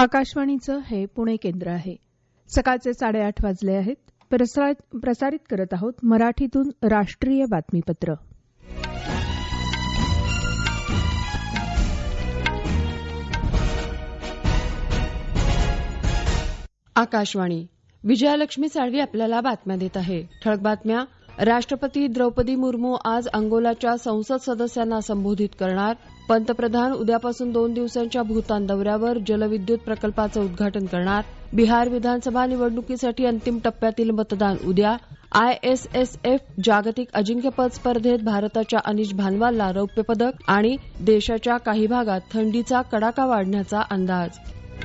आकाशवाणीचं हे पुणे केंद्र आहे. सकाळचे 8:30 वाजले आहेत. प्रसारित करत आहोत मराठीतून राष्ट्रीय बातमीपत्र. आकाशवाणी. विजयालक्ष्मी साळवी आपल्याला बातम्या देत आहे. ठळक बातम्या. राष्ट्रपती द्रौपदी मुर्मू आज अंगोलाच्या संसद सदस्यांना संबोधित करणार. पंतप्रधान उद्यापासून 2 दिवसांच्या भूतान दौऱ्यावर. जलविद्युत प्रकल्पाचं उद्घाटन करणार. बिहार विधानसभा निवडणुकीसाठी अंतिम टप्प्यातील मतदान उद्या. ISSF जागतिक अजिंक्यपद स्पर्धेत भारताच्या अनिश भानवालला रौप्य पदक. आणि देशाच्या काही भागात थंडीचा कडाका वाढण्याचा अंदाज.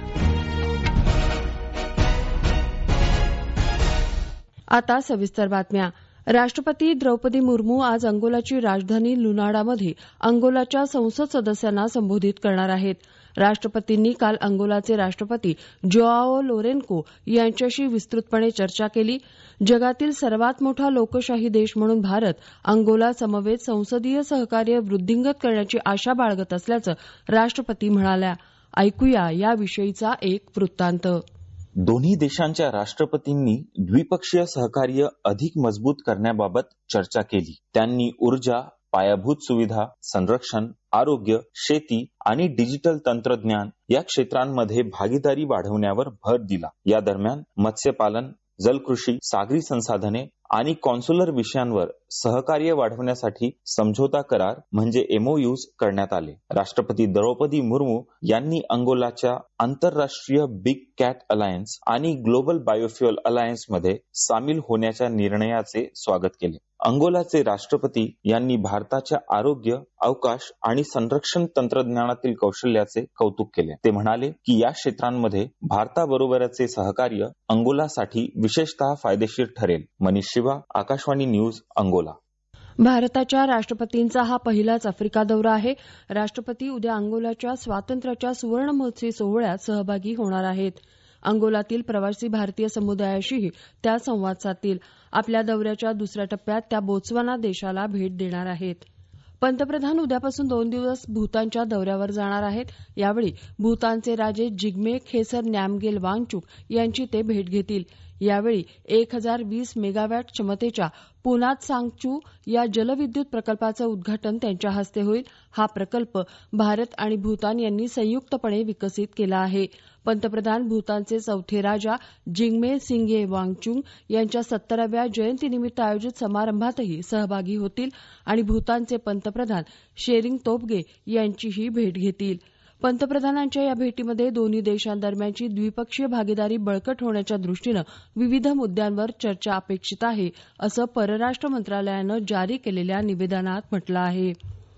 आता सविस्तर बातम्या. राष्ट्रपती द्रौपदी मुर्मू आज अंगोलाची राजधानी लुनाडामध्ये अंगोलाच्या संसद सदस्यांना संबोधित करणार आहेत. राष्ट्रपतींनी काल अंगोलाचे राष्ट्रपती जोआओ लोरेन्को यांच्याशी विस्तृतपणे चर्चा केली. जगातील सर्वात मोठा लोकशाही देश म्हणून भारत अंगोला समवेत संसदीय सहकार्य वृद्धिंगत करण्याची आशा बाळगत असल्याचं राष्ट्रपती म्हणाल्या. ऐकूया याविषयीचा एक वृत्तांत. दोन्ही देशांच्या राष्ट्रपतींनी द्विपक्षीय सहकार्य अधिक मजबूत करण्याबाबत चर्चा केली. त्यांनी ऊर्जा, पायाभूत सुविधा, संरक्षण, आरोग्य, शेती आणि डिजिटल तंत्रज्ञान या क्षेत्रांमध्ये भागीदारी वाढवण्यावर भर दिला. या दरम्यान मत्स्यपालन, जलकृषी, सागरी संसाधने आणि कॉन्सुलर विषयांवर सहकार्य वाढवण्यासाठी समझोता करार म्हणजे MOUs करण्यात आले. राष्ट्रपती द्रौपदी मुर्मू यांनी अंगोलाच्या आंतरराष्ट्रीय बिग कॅट अलायन्स आणि ग्लोबल बायोफ्युअल अलायन्स मध्ये सामील होण्याच्या निर्णयाचे स्वागत केले. अंगोलाचे राष्ट्रपती यांनी भारताच्या आरोग्य, अवकाश आणि संरक्षण तंत्रज्ञानातील कौशल्याचे कौतुक केले. ते म्हणाले की या क्षेत्रांमध्ये भारताबरोबरचे सहकार्य अंगोलासाठी विशेषतः फायदेशीर ठरेल. Manish Shiva, Akashvani news, Angola. भारताच्या राष्ट्रपतींचा हा पहिलाच आफ्रिका दौरा आहे. राष्ट्रपती उद्या अंगोलाच्या स्वातंत्र्याच्या सुवर्ण महोत्सवी सोहळ्यात सहभागी होणार आहेत. अंगोलातील प्रवासी भारतीय समुदायाशीही त्या संवाद साधतील. आपल्या दौऱ्याच्या दुसऱ्या टप्प्यात त्या बोत्सवाना देशाला भेट देणार आहेत. पंतप्रधान उद्यापासून 2 दिवस भूतानच्या दौऱ्यावर जाणार आहेत. यावेळी भूतानचे राजे जिग्मे खेसर नॅमगेल वांगचुक यांची ते भेट घेतील. यावेळी 1020 मेगावॅट क्षमतेच्या पुनात सांगचू या जलविद्युत प्रकल्पाचं उद्घाटन त्यांच्या हस्ते होईल. हा प्रकल्प भारत आणि भूतान यांनी संयुक्तपणे विकसित केला आहे. पंतप्रधान भूतानचे चौथे राजा जिग्मे सिंगे वांगचुक यांच्या 70व्या जयंतीनिमित्त आयोजित समारंभातही सहभागी होतील आणि भूतानचे पंतप्रधान शेरिंग तोब्गे यांचीही भेट घेतील. पंतप्रधानांच्या या भेटीमध्ये दोन्ही देशांदरम्यानची द्विपक्षीय भागीदारी बळकट होण्याच्या दृष्टीनं विविध मुद्द्यांवर चर्चा अपेक्षित आहे, असं परराष्ट्र मंत्रालयानं जारी केलेल्या निवेदनात म्हटलं आहे.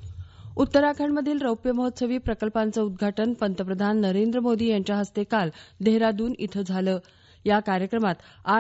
उत्तराखंडमधील रौप्य महोत्सवी प्रकल्पांचं उद्घाटन पंतप्रधान नरेंद्र मोदी यांच्या हस्ते काल देहरादून इथं झालं. या कार्यक्रमात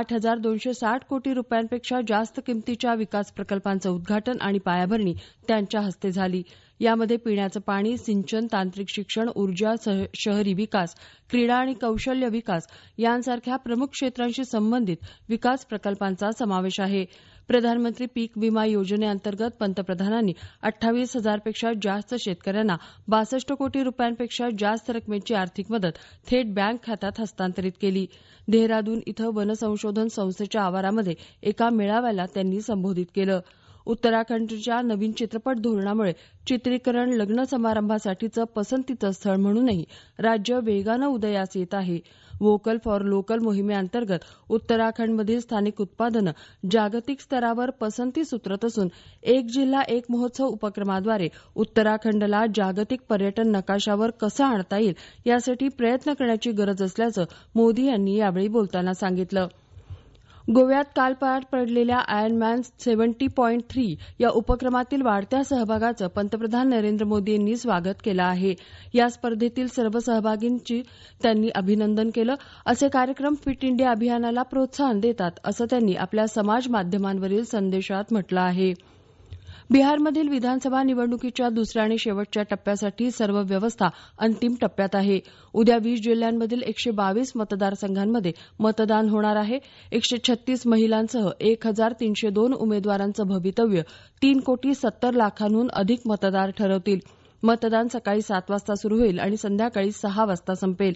8,260 कोटी रुपयांपेक्षा जास्त किमतीच्या विकास प्रकल्पांचं उद्घाटन आणि पायाभरणी त्यांच्या हस्ते झाली. यामध्ये पिण्याचं पाणी, सिंचन, तांत्रिक शिक्षण, ऊर्जा, शहरी विकास, क्रीडा आणि कौशल्य विकास यांसारख्या प्रमुख क्षेत्रांशी संबंधित विकास प्रकल्पांचा समावेश आहे. प्रधानमंत्री पीक विमा योजनेअंतर्गत पंतप्रधानांनी 28,000 पेक्षा जास्त शेतकऱ्यांना 62 कोटी रुपयांपेक्षा जास्त रकमेची आर्थिक मदत थेट बँक खात्यात हस्तांतरित केली. देहरादून इथं वनसंशोधन संस्थेच्या आवारामध्ये एका मेळाव्याला त्यांनी संबोधित केलं. उत्तराखंडच्या नवीन चित्रपट धोरणामुळे चित्रीकरण, लग्न समारंभासाठीचं पसंतीचं स्थळ म्हणूनही राज्य वेगानं उदयास येत आहे. व्होकल फॉर लोकल मोहिमेअंतर्गत उत्तराखंडमधील स्थानिक उत्पादनं जागतिक स्तरावर पसंतीस उतरत असून एक जिल्हा एक महोत्सव उपक्रमाद्वारे उत्तराखंडला जागतिक पर्यटन नकाशावर कसं आणता येईल यासाठी प्रयत्न करण्याची गरज असल्याचं मोदी यांनी यावेळी बोलताना सांगितलं. गोव्यात काल पार पडलेल्या आयर्नमॅन 70.3 या उपक्रमातील वाढत्या सहभागाचं पंतप्रधान नरेंद्र मोदी यांनी स्वागत केलं आहे. या स्पर्धेतील सर्व सहभागींची त्यांनी अभिनंदन केलं. असे कार्यक्रम फिट इंडिया अभियानाला प्रोत्साहन देतात, असं त्यांनी आपल्या समाज माध्यमांवरील संदेशात म्हटलं आहे. बिहारमधील विधानसभा निवडणुकीच्या दुसऱ्या आणि शेवटच्या टप्प्यासाठी सर्व व्यवस्था अंतिम टप्प्यात आहे. उद्या 20 जिल्ह्यांमधील 122 मतदारसंघांमध्ये मतदान होणार आहे. 136 महिलांसह 1,302 उमेदवारांचं भवितव्य 3,70,00,000हून अधिक मतदार ठरवतील. मतदान सकाळी 7 वाजता सुरू होईल आणि संध्याकाळी 6 वाजता संपेल.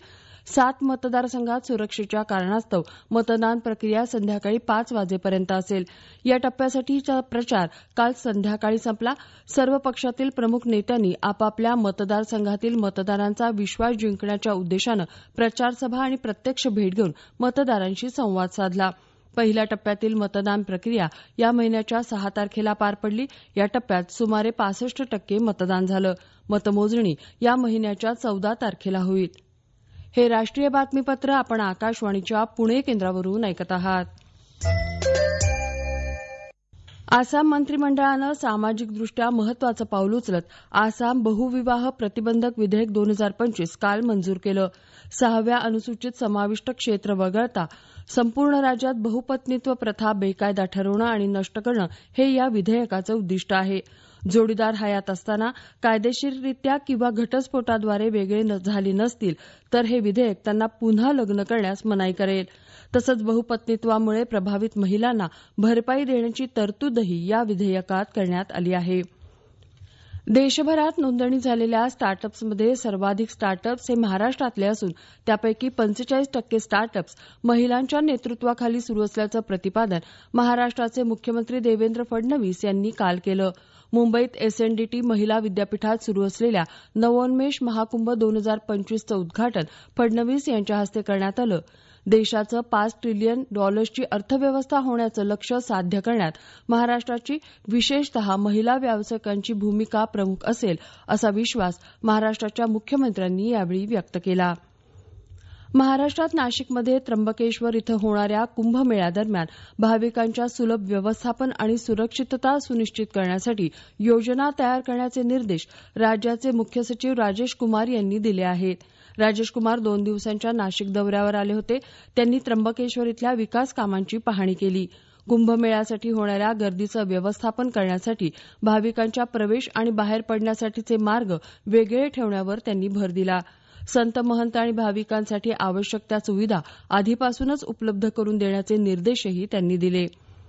7 मतदारसंघात सुरक्षेच्या कारणास्तव मतदान प्रक्रिया संध्याकाळी 5 वाजेपर्यंत असेल. या टप्प्यासाठीचा प्रचार काल संध्याकाळी संपला. सर्व पक्षातील प्रमुख नेत्यांनी आपापल्या मतदारसंघातील मतदारांचा विश्वास जिंकण्याच्या उद्देशानं प्रचारसभा आणि प्रत्यक्ष भेट घेऊन मतदारांशी संवाद साधला. पहिल्या टप्प्यातील मतदान प्रक्रिया या महिन्याच्या 6 तारखेला पार पडली. या टप्प्यात सुमारे 65% मतदान झालं. मतमोजणी या महिन्याच्या 14 तारखेला होईल. हे राष्ट्रीय बातमीपत्र आपण आकाशवाणीच्या पुणे केंद्रावरून ऐकत आहात. आसाम मंत्रिमंडळानं सामाजिकदृष्ट्या महत्वाचं पाऊल उचलत आसाम बहुविवाह प्रतिबंधक विधेयक 2025 काल मंजूर केलं. 6व्या अनुसूचित समाविष्ट क्षेत्र वगळता संपूर्ण राज्यात बहुपत्नीत्व प्रथा बेकायदा ठरवणं आणि नष्ट करणं हे या विधेयकाचं उद्दिष्ट आहे. जोडीदार हयात असताना कायदेशीररित्या किंवा घटस्फोटाद्वारे वेगळे झाले नसतील तर हे विधेयक त्यांना पुन्हा लग्न करण्यास मनाई करेल. तसंच बहुपत्नीत्वामुळे प्रभावित महिलांना भरपाई देण्याची तरतूदही या विधेयकात करण्यात आली आहे. देशभरात नोंदणी झालेल्या स्टार्टअप्समध्ये सर्वाधिक स्टार्टअप्स हे महाराष्ट्रातले असून त्यापैकी 45% स्टार्टअप्स महिलांच्या नेतृत्वाखाली सुरू असल्याचं प्रतिपादन महाराष्ट्राचे मुख्यमंत्री देवेंद्र फडणवीस यांनी काल केलं. मुंबईत एसएनडीटी महिला विद्यापीठात सुरू असलेल्या नवोन्मेष महाकुंभ 2025चं उद्घाटन फडणवीस यांच्या हस्ते करण्यात आलं. देशाचं $5 ट्रिलियन अर्थव्यवस्था होण्याचं लक्ष्य साध्य करण्यात महाराष्ट्राची विशेषतः महिला व्यावसायिकांची भूमिका प्रमुख असेल असा विश्वास महाराष्ट्राच्या मुख्यमंत्र्यांनी यावेळी व्यक्त केला. महाराष्ट्रात नाशिकमध्ये त्र्यंबकेश्वर इथं होणाऱ्या कुंभमेळ्यादरम्यान भाविकांच्या सुलभ व्यवस्थापन आणि सुरक्षितता सुनिश्चित करण्यासाठी योजना तयार करण्याचे निर्देश राज्याचे मुख्य सचिव राजेश कुमार यांनी दिले आहेत. राजेश कुमार 2 दिवसांच्या नाशिक दौऱ्यावर आले होते. त्यांनी त्र्यंबकेश्वर इथल्या विकास कामांची पाहणी केली. कुंभमेळ्यासाठी होणाऱ्या गर्दीचं व्यवस्थापन करण्यासाठी भाविकांच्या प्रवेश आणि बाहेर पडण्यासाठीचे मार्ग वेगळे ठेवण्यावर त्यांनी भर दिला. संत महंत आणि भाविकांसाठी आवश्यक त्या सुविधा आधीपासूनच उपलब्ध करून देण्याचे निर्देशही त्यांनी दिले.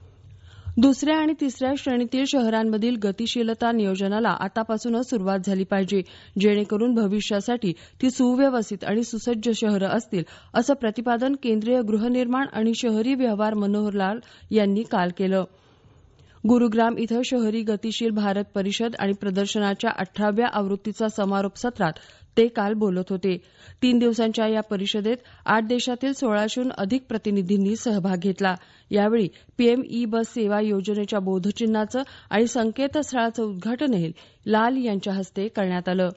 2ऱ्या आणि 3ऱ्या श्रेणीतील शहरांमधील गतिशीलता नियोजनाला आतापासूनच सुरुवात झाली पाहिजे, जेणेकरून भविष्यासाठी ती सुव्यवस्थित आणि सुसज्ज शहरं असतील, असं प्रतिपादन केंद्रीय गृहनिर्माण आणि शहरी व्यवहार मनोहर लाल यांनी काल केलं. गुरुग्राम इथं शहरी गतिशील भारत परिषद आणि प्रदर्शनाच्या 18व्या आवृत्तीचा समारोप सत्रात ते काल बोलत होते. 3 दिवसांच्या या परिषदेत 8 देशातील 1600हून अधिक प्रतिनिधींनी सहभाग घेतला. यावेळी पीएम ई बस सेवा योजनेच्या बोधचिन्हाचं आणि संकेतस्थळाचं उद्घाटनही लाल यांच्या हस्ते करण्यात आलं.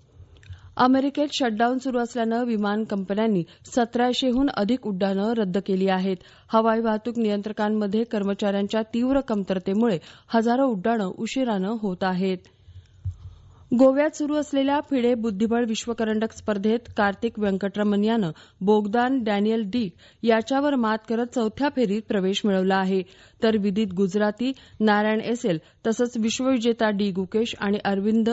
अमेरिकेत शटडाऊन सुरू असल्यानं विमान कंपन्यांनी 1700हून अधिक उड्डाणं रद्द केली आहेत. हवाई वाहतूक नियंत्रकांमध्ये कर्मचाऱ्यांच्या तीव्र कमतरतेमुळे हजारो उड्डाणं उशिरानं होत आहेत. गोव्यात सुरू असलेल्या फिडे बुद्धिबळ विश्वकरंडक स्पर्धेत कार्तिक व्यंकटरमण यानं बोगदान डॅनियल डी याच्यावर मात करत 4थ्या फेरीत प्रवेश मिळवला आहे. तर विदित गुजराती, नारायण एसेल तसंच विश्वविजेता डी गुकेश आणि अरविंद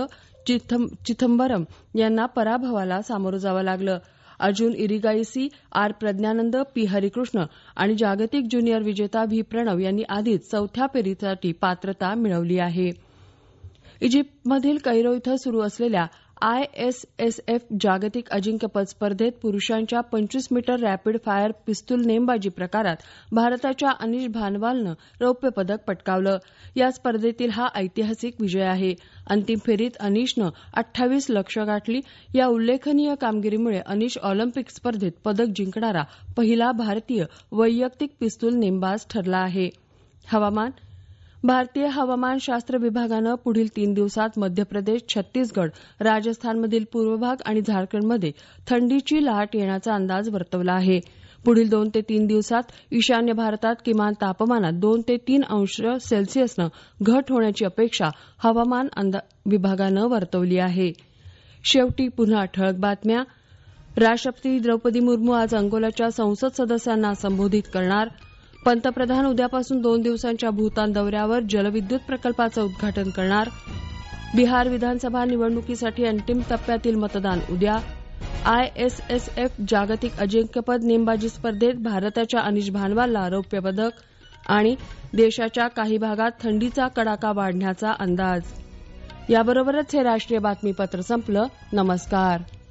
चिदंबरम यांना पराभवाला सामोरं जावं लागलं. अर्जुन इरिगाईसी, आर प्रज्ञानंद, पी हरिकृष्ण आणि जागतिक ज्युनियर विजेता व्ही प्रणव यांनी आधीच 4थ्या फेरीसाठी पात्रता मिळवली आहे. इजिप्तमधील कैरो इथं सुरू असलेल्या ISSF जागतिक अजिंक्यपद स्पर्धेत पुरुषांच्या 25 मीटर रॅपिड फायर पिस्तूल नेमबाजी प्रकारात भारताच्या अनिश भानवालनं रौप्य पदक पटकावलं. या स्पर्धेतील हा ऐतिहासिक विजय आहे. अंतिम फेरीत अनिशनं 28 लक्ष्य गाठली. या उल्लेखनीय कामगिरीमुळे अनिश ऑलिम्पिक स्पर्धेत पदक जिंकणारा पहिला भारतीय वैयक्तिक पिस्तूल नेमबाज ठरला आहे. हवामान. भारतीय हवामानशास्त्र विभागानं पुढील 3 दिवसात मध्य प्रदेश, छत्तीसगड, राजस्थानमधील पूर्व भाग आणि झारखंडमध्ये थंडीची लाट येण्याचा अंदाज वर्तवला आहे. पुढील 2 ते 3 दिवसात ईशान्य भारतात किमान तापमानात 2 ते 3 अंश सेल्सिअसनं घट होण्याची अपेक्षा हवामान विभागानं वर्तवली आहे. शेवटी पुन्हा ठळक बातम्या. राष्ट्रपती द्रौपदी मुर्मू आज अंगोलाच्या संसद सदस्यांना संबोधित करणार. पंतप्रधान उद्यापासून 2 दिवसांच्या भूतान दौऱ्यावर जलविद्युत प्रकल्पाचं उद्घाटन करणार. बिहार विधानसभा निवडणुकीसाठी अंतिम टप्प्यातील मतदान उद्या. ISSF जागतिक अजिंक्यपद नेमबाजी स्पर्धेत भारताच्या अनिश भानवालला रौप्य पदक आणि देशाच्या काही भागात थंडीचा कडाका वाढण्याचा अंदाज. याबरोबरच हे राष्ट्रीय बातमीपत्र संपलं. नमस्कार.